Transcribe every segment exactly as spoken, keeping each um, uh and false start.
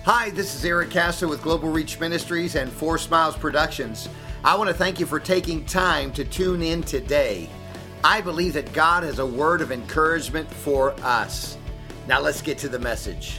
Hi, this is Eric Castro with Global Reach Ministries and Four Smiles Productions. I want to thank you for taking time to tune in today. I believe that God has a word of encouragement for us. Now let's get to the message.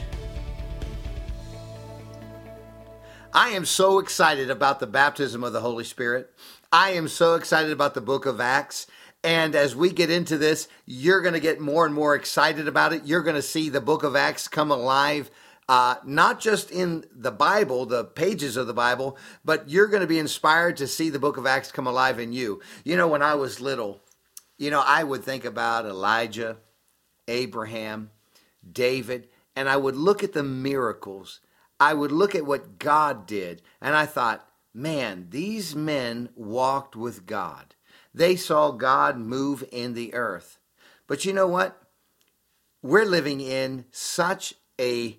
I am so excited about the baptism of the Holy Spirit. I am so excited about the book of Acts. And as we get into this, you're going to get more and more excited about it. You're going to see the book of Acts come alive, uh, not just in the Bible, the pages of the Bible, but you're going to be inspired to see the book of Acts come alive in you. You know, when I was little, you know, I would think about Elijah, Abraham, David, and I would look at the miracles. I would look at what God did, and I thought, man, these men walked with God. They saw God move in the earth. But you know what? We're living in such a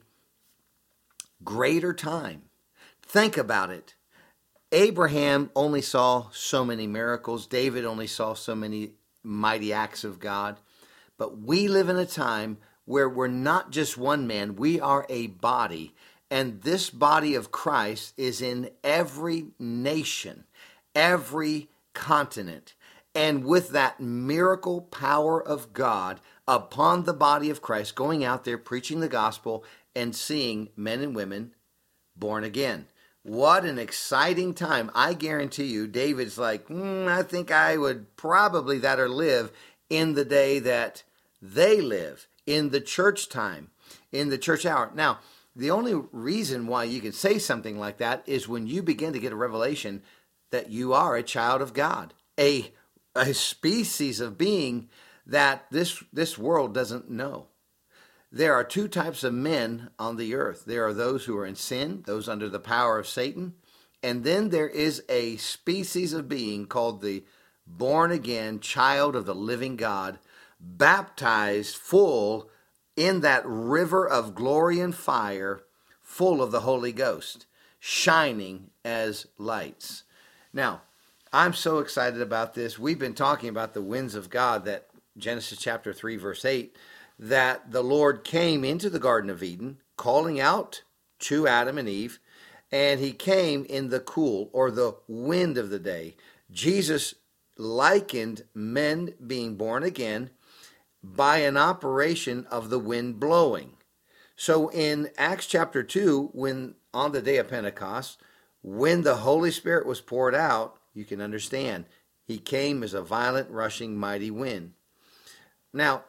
greater time. Think about it. Abraham only saw so many miracles. David only saw so many mighty acts of God. But we live in a time where we're not just one man, we are a body. And this body of Christ is in every nation, every continent. And with that miracle power of God upon the body of Christ, going out there preaching the gospel and seeing men and women born again. What an exciting time. I guarantee you, David's like, mm, I think I would probably that or live in the day that they live, in the church time, in the church hour. Now, the only reason why you can say something like that is when you begin to get a revelation that you are a child of God, a, a species of being that this, this world doesn't know. There are two types of men on the earth. There are those who are in sin, those under the power of Satan, and then there is a species of being called the born-again child of the living God, baptized full in that river of glory and fire, full of the Holy Ghost, shining as lights. Now, I'm so excited about this. We've been talking about the winds of God, that Genesis chapter three, verse eight, that the Lord came into the Garden of Eden, calling out to Adam and Eve, and he came in the cool or the wind of the day. Jesus likened men being born again by an operation of the wind blowing. So in Acts chapter two, when on the day of Pentecost, when the Holy Spirit was poured out, you can understand, he came as a violent, rushing, mighty wind. Now,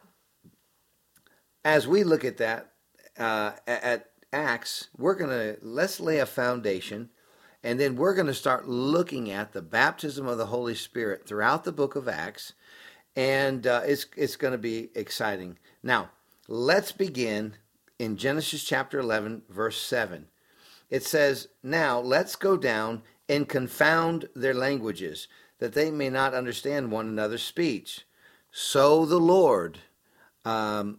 as we look at that, uh, at Acts, we're going to, let's lay a foundation, and then we're going to start looking at the baptism of the Holy Spirit throughout the book of Acts. And uh, it's it's going to be exciting. Now, let's begin in Genesis chapter eleven, verse seven. It says, now let's go down and confound their languages, that they may not understand one another's speech. So the Lord, um,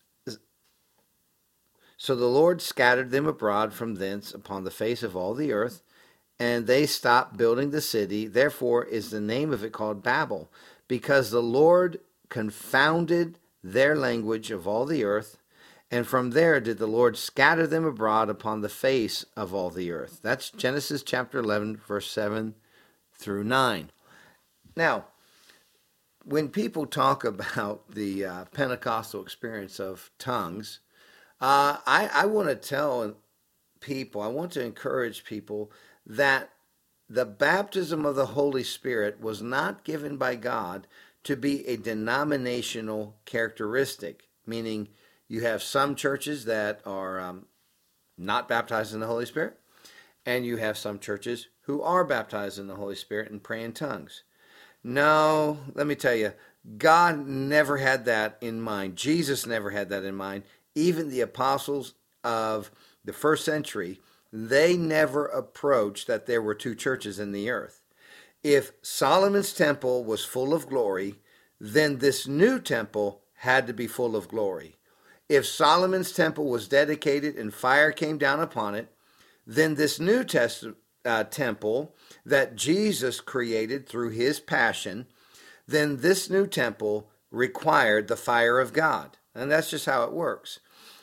so the Lord scattered them abroad from thence upon the face of all the earth, and they stopped building the city. Therefore is the name of it called Babel, because the Lord confounded their language of all the earth, and from there did the Lord scatter them abroad upon the face of all the earth. That's Genesis chapter eleven, verse seven through nine. Now, when people talk about the uh, Pentecostal experience of tongues, uh, I, I want to tell people, I want to encourage people that the baptism of the Holy Spirit was not given by God to be a denominational characteristic, meaning you have some churches that are um, not baptized in the Holy Spirit, and you have some churches who are baptized in the Holy Spirit and pray in tongues. No, let me tell you, God never had that in mind. Jesus never had that in mind. Even the apostles of the first century, they never approached that there were two churches in the earth. If Solomon's temple was full of glory, then this new temple had to be full of glory. If Solomon's temple was dedicated and fire came down upon it, then this new test, uh, temple that Jesus created through his passion, then this new temple required the fire of God. And that's just how it works.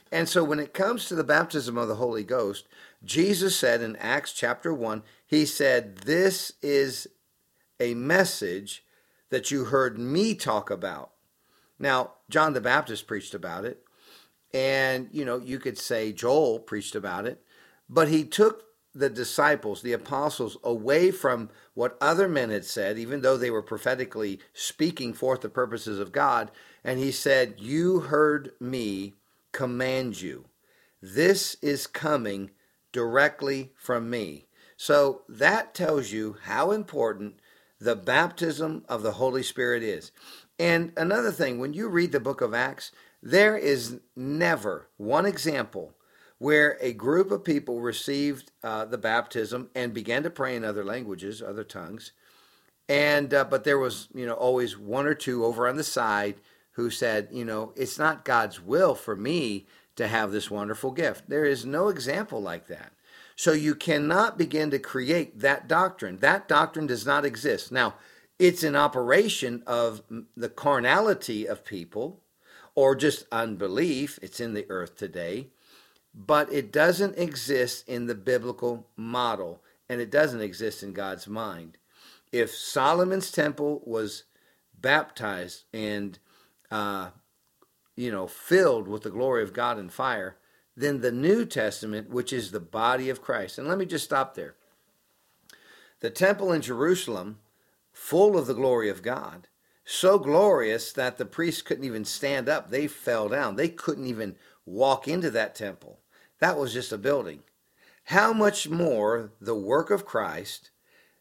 And so when it comes to the baptism of the Holy Ghost, Jesus said in Acts chapter one, he said, this is a message that you heard me talk about. Now, John the Baptist preached about it, and, you know, you could say Joel preached about it, but he took the disciples, the apostles, away from what other men had said, even though they were prophetically speaking forth the purposes of God, and he said, you heard me command you. This is coming directly from me. So that tells you how important the baptism of the Holy Spirit is. And another thing, when you read the book of Acts, there is never one example where a group of people received uh, the baptism and began to pray in other languages, other tongues. And uh, but there was, you know, always one or two over on the side who said, you know, it's not God's will for me to have this wonderful gift. There is no example like that. So you cannot begin to create that doctrine. That doctrine does not exist. Now, it's an operation of the carnality of people or just unbelief. It's in the earth today. But it doesn't exist in the biblical model, and it doesn't exist in God's mind. If Solomon's temple was baptized and, uh, you know, filled with the glory of God and fire, then the New Testament, which is the body of Christ. And let me just stop there. The temple in Jerusalem, full of the glory of God, so glorious that the priests couldn't even stand up. They fell down. They couldn't even walk into that temple. That was just a building. How much more the work of Christ,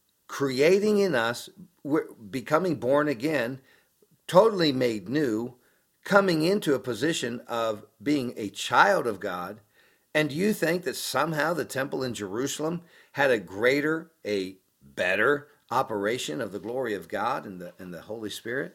creating in us, becoming born again, totally made new, coming into a position of being a child of God. And do you think that somehow the temple in Jerusalem had a greater, a better operation of the glory of God and the, and the Holy Spirit?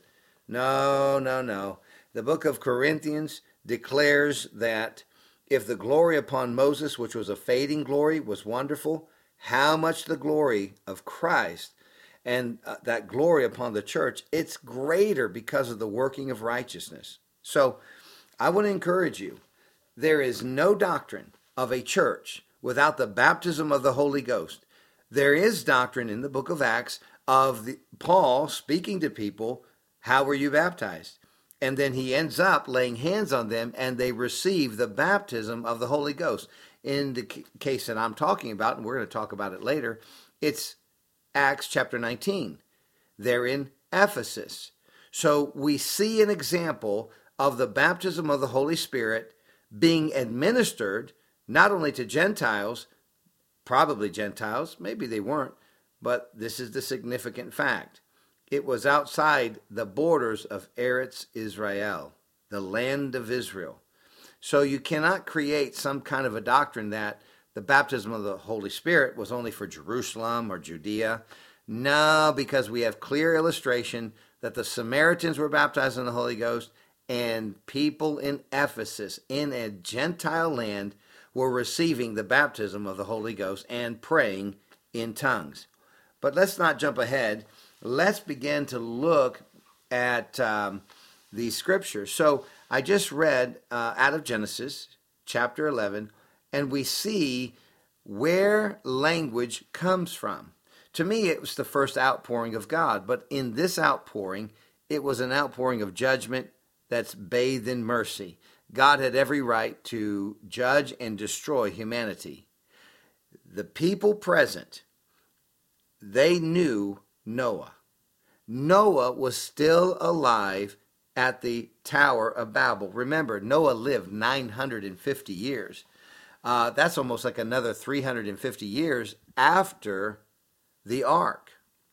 No, no, no. The book of Corinthians declares that if the glory upon Moses, which was a fading glory, was wonderful, how much the glory of Christ and uh, that glory upon the church, it's greater because of the working of righteousness. So I want to encourage you, there is no doctrine of a church without the baptism of the Holy Ghost. There is doctrine in the book of Acts of the, Paul speaking to people, how were you baptized? And then he ends up laying hands on them and they receive the baptism of the Holy Ghost. In the case that I'm talking about, and we're going to talk about it later, it's Acts chapter nineteen. They're in Ephesus. So we see an example of the baptism of the Holy Spirit being administered not only to Gentiles, probably Gentiles, maybe they weren't, but this is the significant fact. It was outside the borders of Eretz Israel, the land of Israel. So you cannot create some kind of a doctrine that the baptism of the Holy Spirit was only for Jerusalem or Judea. No, because we have clear illustration that the Samaritans were baptized in the Holy Ghost and people in Ephesus, in a Gentile land, were receiving the baptism of the Holy Ghost and praying in tongues. But let's not jump ahead. Let's begin to look at um, these scriptures. So I just read uh, out of Genesis chapter eleven, and we see where language comes from. To me, it was the first outpouring of God, but in this outpouring, it was an outpouring of judgment that's bathed in mercy. God had every right to judge and destroy humanity. The people present, they knew Noah. Noah was still alive at the Tower of Babel. Remember, Noah lived nine hundred fifty years. Uh, that's almost like another three hundred fifty years after the ark.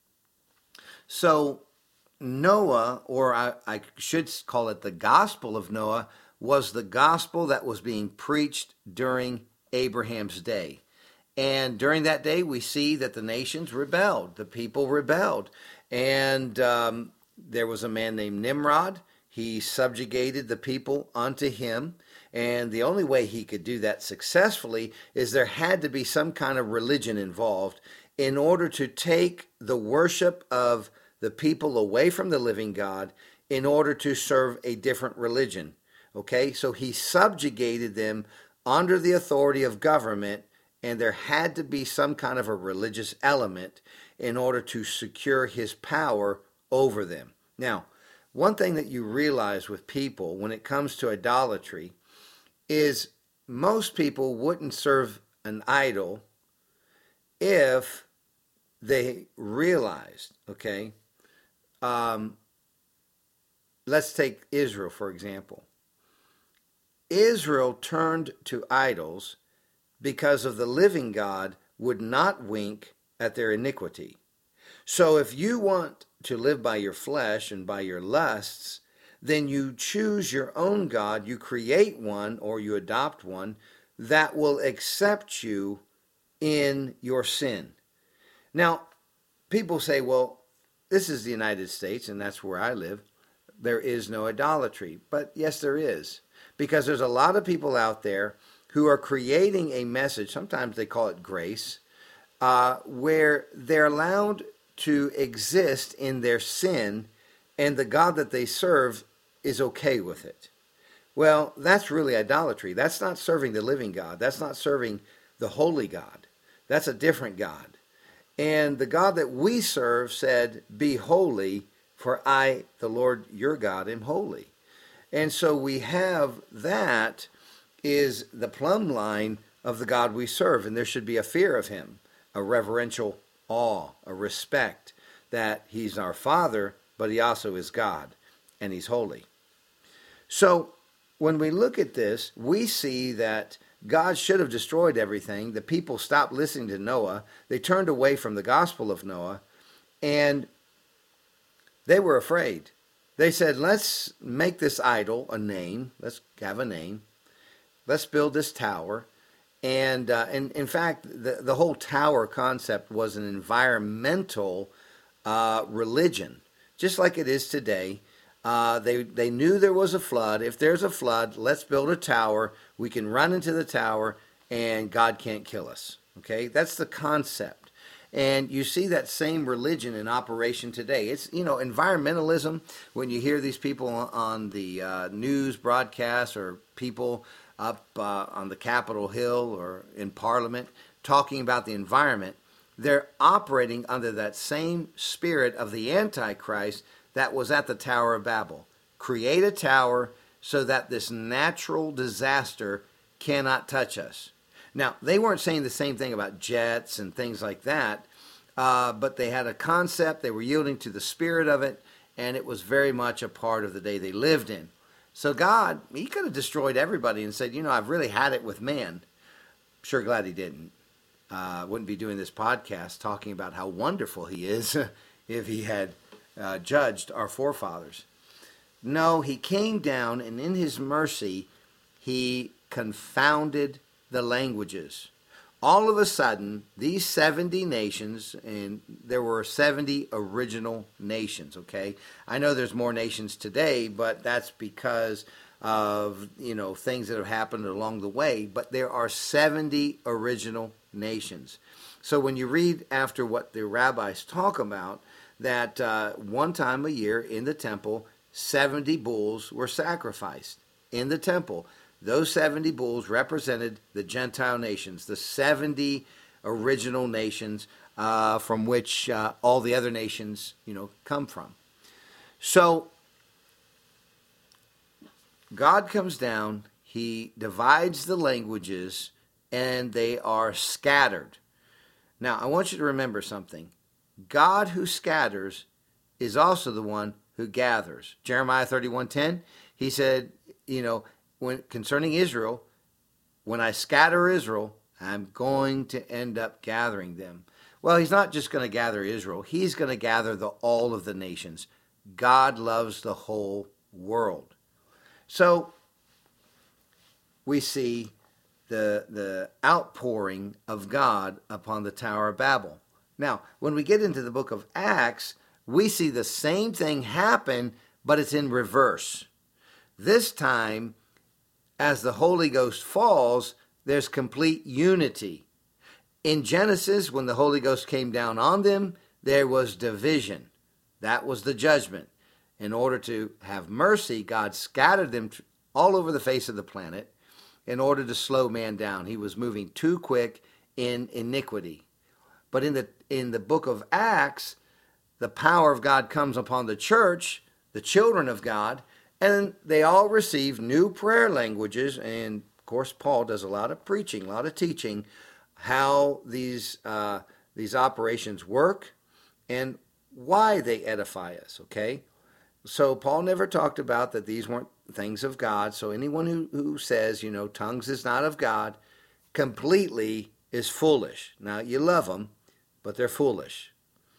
So Noah, or I, I should call it the Gospel of Noah, was the gospel that was being preached during Abraham's day. And during that day, we see that the nations rebelled. The people rebelled. And um, there was a man named Nimrod. He subjugated the people unto him. And the only way he could do that successfully is there had to be some kind of religion involved in order to take the worship of the people away from the living God in order to serve a different religion. Okay, so he subjugated them under the authority of government, and there had to be some kind of a religious element in order to secure his power over them. Now, one thing that you realize with people when it comes to idolatry is most people wouldn't serve an idol if they realized, okay, um, let's take Israel, for example. Israel turned to idols because of the living God would not wink at their iniquity. So if you want to live by your flesh and by your lusts, then you choose your own God, you create one or you adopt one that will accept you in your sin. Now, people say, well, this is the United States and that's where I live. There is no idolatry. But yes, there is. Because there's a lot of people out there who are creating a message, sometimes they call it grace, uh, where they're allowed to exist in their sin, and the God that they serve is okay with it. Well, that's really idolatry. That's not serving the living God. That's not serving the holy God. That's a different God. And the God that we serve said, be holy, for I, the Lord your God, am holy. And so we have that is the plumb line of the God we serve, and there should be a fear of him, a reverential awe, a respect that he's our Father, but he also is God, and he's holy. So when we look at this, we see that God should have destroyed everything. The people stopped listening to Noah. They turned away from the gospel of Noah, and they were afraid. They said, let's make this idol a name. Let's have a name. Let's build this tower. And, uh, and in fact, the, the whole tower concept was an environmental uh, religion, just like it is today. Uh, they, they knew there was a flood. If there's a flood, let's build a tower. We can run into the tower, and God can't kill us. Okay, that's the concept. And you see that same religion in operation today. It's, you know, environmentalism, when you hear these people on the uh, news broadcasts or people up uh, on the Capitol Hill or in Parliament talking about the environment, they're operating under that same spirit of the Antichrist that was at the Tower of Babel. Create a tower so that this natural disaster cannot touch us. Now, they weren't saying the same thing about jets and things like that, uh, but they had a concept, they were yielding to the spirit of it, and it was very much a part of the day they lived in. So God, he could have destroyed everybody and said, you know, I've really had it with man. Sure glad he didn't. Uh, wouldn't be doing this podcast talking about how wonderful he is if he had uh, judged our forefathers. No, he came down, and in his mercy, he confounded the languages. All of a sudden, these seventy nations, and there were seventy original nations, okay? I know there's more nations today, but that's because of, you know, things that have happened along the way, but there are seventy original nations. So when you read after what the rabbis talk about, that uh, one time a year in the temple, seventy bulls were sacrificed in the temple. Those seventy bulls represented the Gentile nations, the seventy original nations uh, from which uh, all the other nations, you know, come from. So God comes down, he divides the languages, and they are scattered. Now, I want you to remember something. God who scatters is also the one who gathers. Jeremiah thirty-one ten, he said, you know, when concerning Israel, when I scatter Israel, I'm going to end up gathering them. Well, he's not just going to gather Israel. He's going to gather the all of the nations. God loves the whole world. So we see the, the outpouring of God upon the Tower of Babel. Now, when we get into the book of Acts, we see the same thing happen, but it's in reverse. This time, as the Holy Ghost falls, there's complete unity. In Genesis, when the Holy Ghost came down on them, there was division. That was the judgment. In order to have mercy, God scattered them all over the face of the planet in order to slow man down. He was moving too quick in iniquity. But in the in the book of Acts, the power of God comes upon the church, the children of God, and they all receive new prayer languages. And of course, Paul does a lot of preaching, a lot of teaching, how these uh, these operations work and why they edify us. Okay, so Paul never talked about that these weren't things of God. So anyone who, who says, you know, tongues is not of God, completely is foolish. Now, you love them, but they're foolish.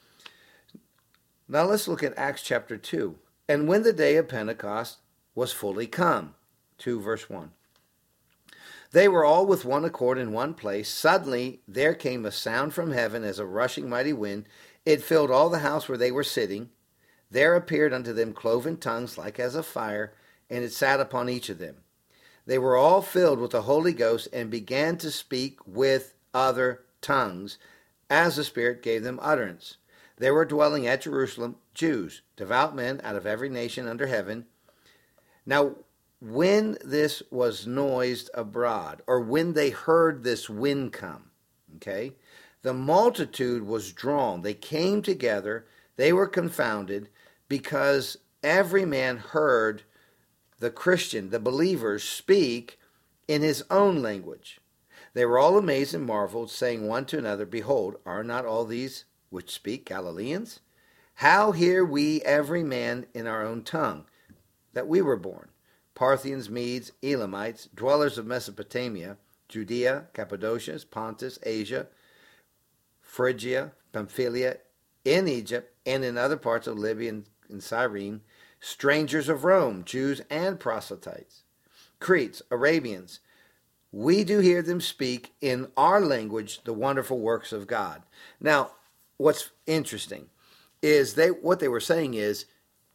Now let's look at Acts chapter two. And when the day of Pentecost was fully come, two verse one. They were all with one accord in one place. Suddenly there came a sound from heaven as a rushing mighty wind. It filled all the house where they were sitting. There appeared unto them cloven tongues like as of fire, and it sat upon each of them. They were all filled with the Holy Ghost and began to speak with other tongues, as the Spirit gave them utterance. There were dwelling at Jerusalem Jews, devout men out of every nation under heaven. Now, when this was noised abroad, or when they heard this wind come, okay, the multitude was drawn. They came together. They were confounded because every man heard the Christian, the believers, speak in his own language. They were all amazed and marveled, saying one to another, Behold, are not all these which speak Galileans? How hear we every man in our own tongue that we were born? Parthians, Medes, Elamites, dwellers of Mesopotamia, Judea, Cappadocia, Pontus, Asia, Phrygia, Pamphylia, in Egypt, and in other parts of Libya and, and Cyrene, strangers of Rome, Jews and proselytes, Cretes, Arabians, we do hear them speak in our language the wonderful works of God. Now, what's interesting is they what they were saying is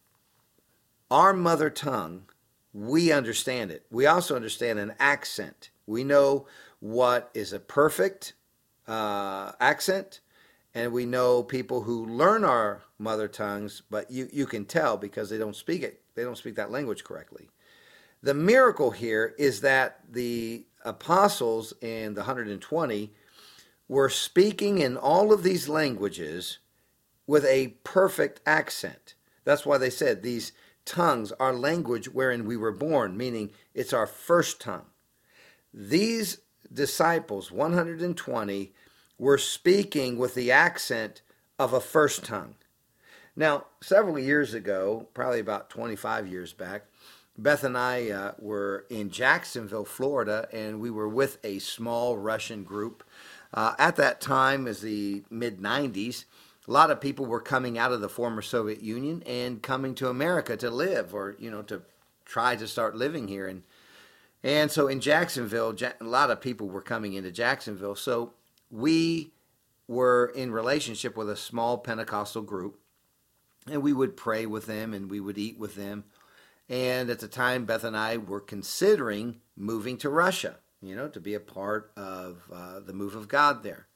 our mother tongue, we understand it. We also understand an accent. We know what is a perfect uh, accent, and we know people who learn our mother tongues, but you, you can tell because they don't speak it. They don't speak that language correctly. The miracle here is that the apostles and the one hundred twenty were speaking in all of these languages with a perfect accent. That's why they said these tongues are language wherein we were born, meaning it's our first tongue. These disciples, one hundred twenty, were speaking with the accent of a first tongue. Now, several years ago, probably about twenty-five years back, Beth and I uh, were in Jacksonville, Florida, and we were with a small Russian group. Uh, at that time, as the mid nineties, a lot of people were coming out of the former Soviet Union and coming to America to live, or, you know, to try to start living here. And and so in Jacksonville, a lot of people were coming into Jacksonville. So we were in relationship with a small Pentecostal group, and we would pray with them and we would eat with them. And at the time, Beth and I were considering moving to Russia, you know, to be a part of uh, the move of God there.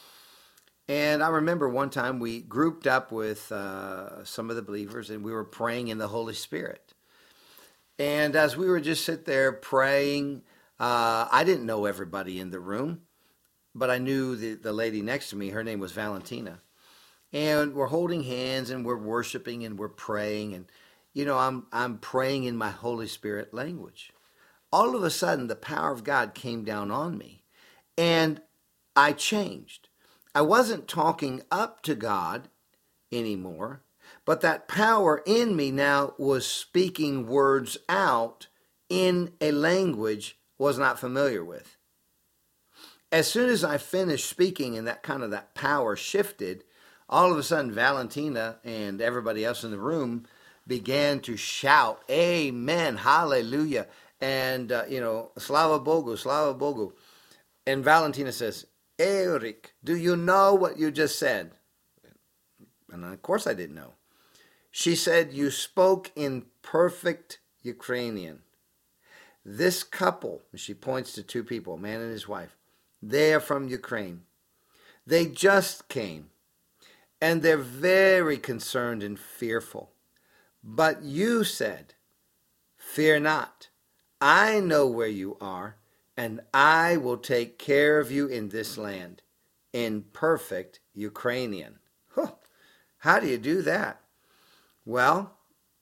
And I remember one time we grouped up with uh, some of the believers and we were praying in the Holy Spirit. And as we were just sit there praying, uh, I didn't know everybody in the room, but I knew the, the lady next to me. Her name was Valentina. And we're holding hands and we're worshiping and we're praying. And, you know, I'm I'm praying in my Holy Spirit language. All of a sudden, the power of God came down on me. And I changed. I wasn't talking up to God anymore, but that power in me now was speaking words out in a language I was not familiar with. As soon as I finished speaking and that kind of that power shifted, all of a sudden Valentina and everybody else in the room began to shout, Amen, hallelujah, and, uh, you know, Slava Bogu, Slava Bogu. And Valentina says, Eric, do you know what you just said? And of course I didn't know. She said, you spoke in perfect Ukrainian. This couple, she points to two people, a man and his wife, they are from Ukraine. They just came, and they're very concerned and fearful. But you said, fear not. I know where you are, and I will take care of you in this land, in perfect Ukrainian. Huh. How do you do that? Well,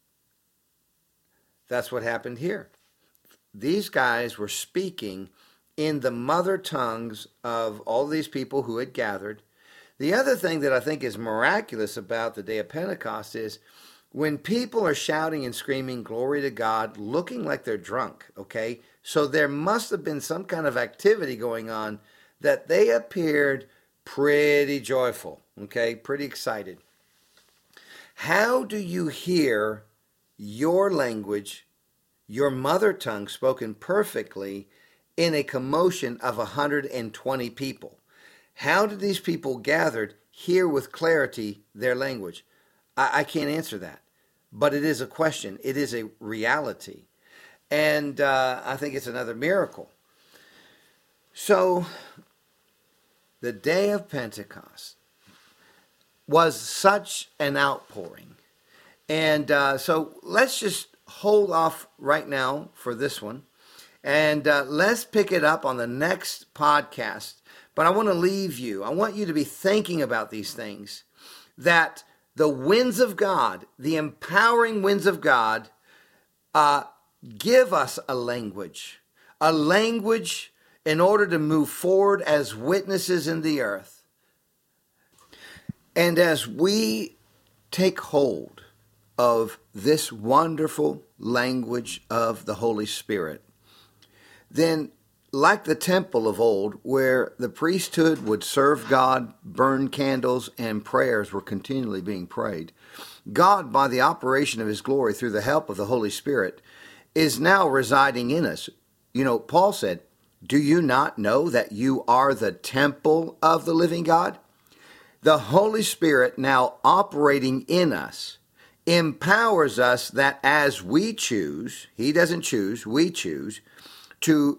that's what happened here. These guys were speaking in the mother tongues of all these people who had gathered. The other thing that I think is miraculous about the day of Pentecost is when people are shouting and screaming glory to God, looking like they're drunk, okay? So there must have been some kind of activity going on that they appeared pretty joyful, okay? Pretty excited. How do you hear your language, your mother tongue spoken perfectly in a commotion of one hundred twenty people? How did these people gathered hear with clarity their language? I, I can't answer that, but it is a question. It is a reality. And uh, I think it's another miracle. So the day of Pentecost was such an outpouring. And uh, so let's just hold off right now for this one. And uh, let's pick it up on the next podcast. But I want to leave you. I want you to be thinking about these things. That the winds of God, the empowering winds of God, uh, give us a language. A language in order to move forward as witnesses in the earth. And as we take hold of this wonderful language of the Holy Spirit, then like the temple of old, where the priesthood would serve God, burn candles, and prayers were continually being prayed, God, by the operation of his glory through the help of the Holy Spirit, is now residing in us. You know, Paul said, do you not know that you are the temple of the living God? The Holy Spirit now operating in us empowers us that as we choose, he doesn't choose, we choose, to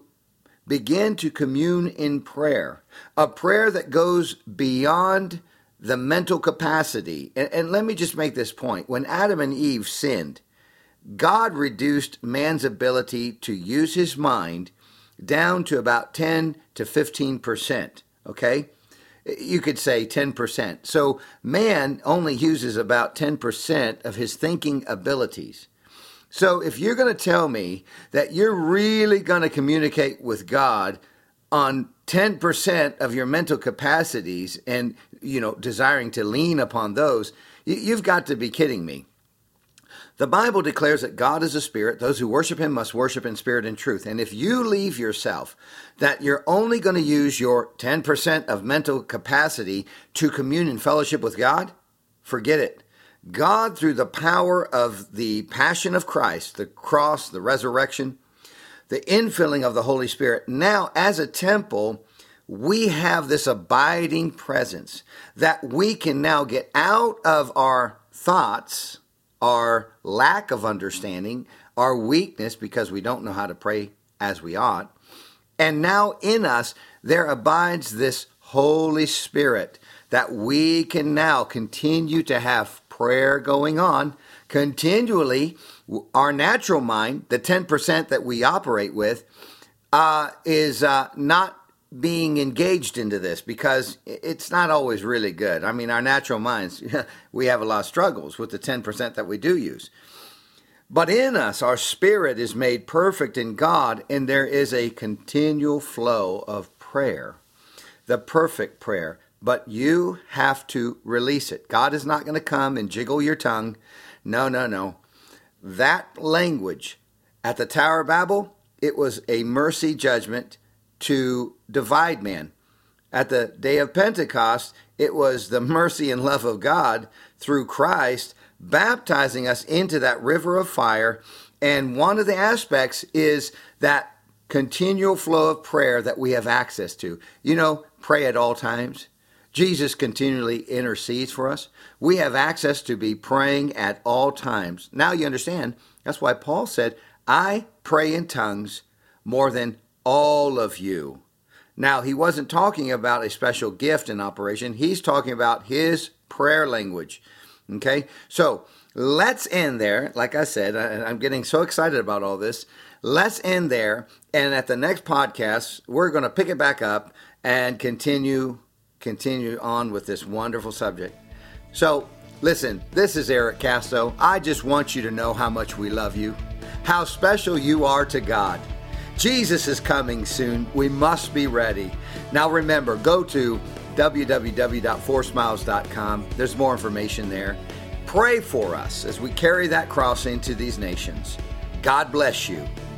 begin to commune in prayer, a prayer that goes beyond the mental capacity. And, and let me just make this point. When Adam and Eve sinned, God reduced man's ability to use his mind down to about ten to fifteen percent, okay? You could say ten percent. So man only uses about ten percent of his thinking abilities. So if you're going to tell me that you're really going to communicate with God on ten percent of your mental capacities and, you know, desiring to lean upon those, you've got to be kidding me. The Bible declares that God is a spirit. Those who worship him must worship in spirit and truth. And if you leave yourself that you're only going to use your ten percent of mental capacity to commune and fellowship with God, forget it. God, through the power of the passion of Christ, the cross, the resurrection, the infilling of the Holy Spirit, now as a temple, we have this abiding presence that we can now get out of our thoughts, our lack of understanding, our weakness because we don't know how to pray as we ought. And now in us, there abides this Holy Spirit that we can now continue to have prayer going on continually. Our natural mind, the ten percent that we operate with, uh, is uh, not being engaged into this because it's not always really good. I mean, our natural minds, we have a lot of struggles with the ten percent that we do use. But in us, our spirit is made perfect in God, and there is a continual flow of prayer, the perfect prayer. But you have to release it. God is not going to come and jiggle your tongue. No, no, no. That language at the Tower of Babel, it was a mercy judgment to divide man. At the day of Pentecost, it was the mercy and love of God through Christ baptizing us into that river of fire. And one of the aspects is that continual flow of prayer that we have access to. You know, pray at all times. Jesus continually intercedes for us. We have access to be praying at all times. Now you understand, that's why Paul said, I pray in tongues more than all of you. Now, he wasn't talking about a special gift in operation. He's talking about his prayer language. Okay, so let's end there. Like I said, I, I'm getting so excited about all this. let's end there. And at the next podcast, we're going to pick it back up and continue, continue on with this wonderful subject. So listen, this is Eric Casto. I just want you to know how much we love you, how special you are to God. Jesus is coming soon. We must be ready. Now remember, go to w w w dot four smiles dot com. There's more information there. Pray for us as we carry that cross into these nations. God bless you.